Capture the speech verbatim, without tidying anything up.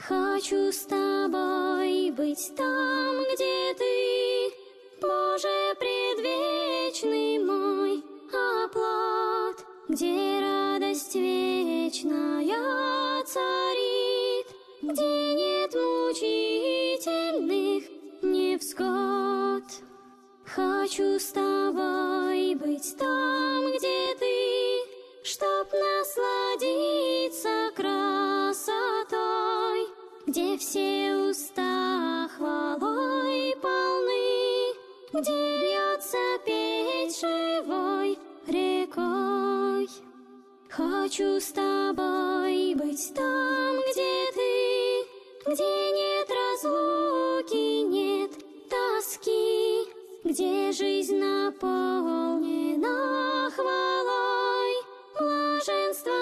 Хочу с тобой быть там, где ты, Боже предвечный мой оплот, где радость вечная царит, где нет мучительных невзгод. Хочу с тобой быть там, где ты, чтоб насладиться красотой, где все уста хвалой полны, где льется петь живой рекой. Хочу с тобой быть там, где ты, где нет разлуки, нет тоски, где жизнь наполнена хвалой, блаженство